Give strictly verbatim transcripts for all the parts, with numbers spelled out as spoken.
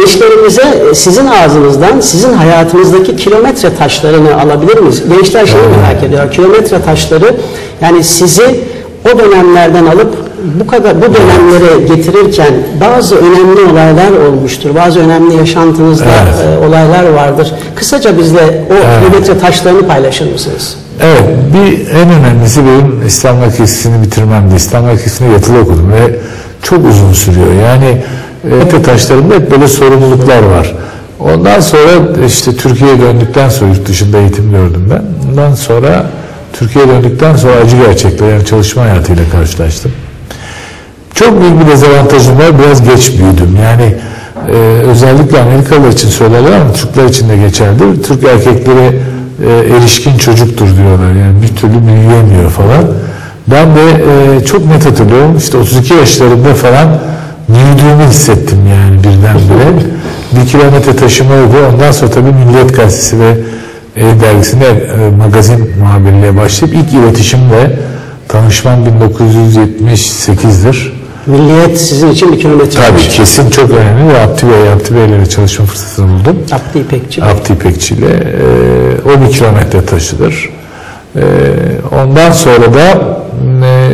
gençlerimize sizin ağzınızdan sizin hayatınızdaki kilometre taşlarını alabilir miyiz? Gençler şeyi merak ediyor. Kilometre taşları, yani sizi o dönemlerden alıp bu kadar bu dönemlere getirirken bazı önemli olaylar olmuştur. Bazı önemli yaşantınızda evet. e, olaylar vardır. Kısaca bizle o evet. kilometre taşlarını paylaşır mısınız? Evet, bir en önemlisi benim İslam Fakültesini bitirmemdi. İslam Fakültesini yatılı okudum ve çok uzun sürüyor. Yani kilometre taşlarında hep böyle sorumluluklar var. Ondan sonra işte Türkiye'ye döndükten sonra yurt dışında eğitim gördüm ben. Ondan sonra Türkiye'ye döndükten sonra acı gerçekler, yani çalışma hayatıyla karşılaştım. Çok büyük bir dezavantajım var. Biraz geç büyüdüm. Yani e, özellikle Amerikalılar için söylerler ama Türkler için de geçerli. Türk erkekleri e, erişkin çocuktur diyorlar. Yani bir türlü büyüyemiyor falan. Ben de e, çok net hatırlıyorum. İşte otuz iki yaşlarında falan büyüdüğümü hissettim yani birdenbire. Bir kilometre taşıma oldu. Ondan sonra tabii Milliyet Gazetesi ve Ev Dergisi'nde e, magazin muhabirliğe başlayıp ilk iletişimle tanışmam bin dokuz yüz yetmiş sekiz'dir. Milliyet sizin için bir kilometre. Tabii taşı. Kesin çok önemli ve Abdi Bey, Abdi Bey'le çalışma fırsatını buldum. Abdi İpekçi. Abdi İpekçi ile e, o bir kilometre taşıdır. E, ondan sonra da e,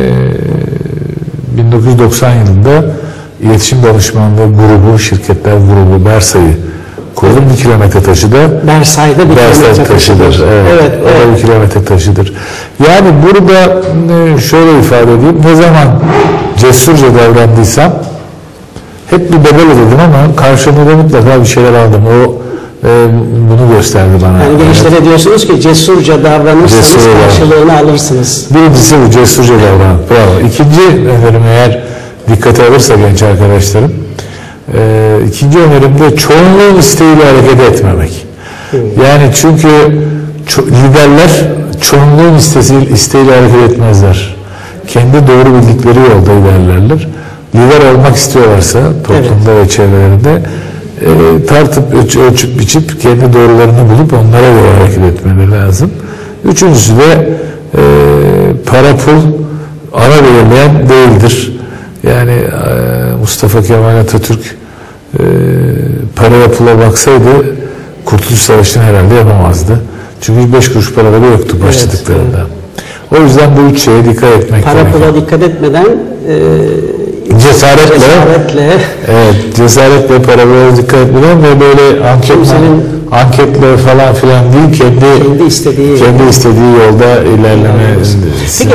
bin dokuz yüz doksan yılında İletişim Danışmanlığı grubu, şirketler grubu Bersa'yı kurdum. Bir kilometre taşı da Bersay'da bir Bersay kilometre taşıdır. taşıdır. Evet, evet, o evet. da bir kilometre taşıdır. Yani burada şöyle ifade edeyim. Ne zaman cesurca davrandıysam hep bir bedel ödedim ama karşılığında mutlaka bir şeyler aldım. O e, bunu gösterdi bana. Yani gençlere evet. diyorsunuz ki cesurca davranırsanız Cesur karşılığını alırsınız. Birincisi bu, cesurca davran. Bravo. İkinci önerim, eğer dikkate alırsa genç arkadaşlarım, e, ikinci önerim de çoğunluğun isteğiyle hareket etmemek. Hmm. Yani çünkü ço liderler çoğunluğun istesiyle, isteğiyle hareket etmezler. Kendi doğru bildikleri yolda ilerlerler. Lider olmak istiyorlarsa toplumda evet. ve çevrelerinde e, tartıp ölç ölçüp biçip kendi doğrularını bulup onlara göre hareket etmeleri lazım. Üçüncüsü de e, para pul ana belirleyen değildir. Yani e, Mustafa Kemal Atatürk e, paraya pula baksaydı Kurtuluş Savaşı'nı herhalde yapamazdı. Çünkü beş kuruş paraları yoktu başladıklarında. Evet, evet. O yüzden bu üç şeye dikkat etmek para gerekiyor. Para pula dikkat etmeden e, cesaretle, cesaretle evet, cesaretle para pula dikkat etmeden ve böyle anketle, anketle falan filan değil, kendi, kendi istediği, kendi istediği yolda ilerleme. Peki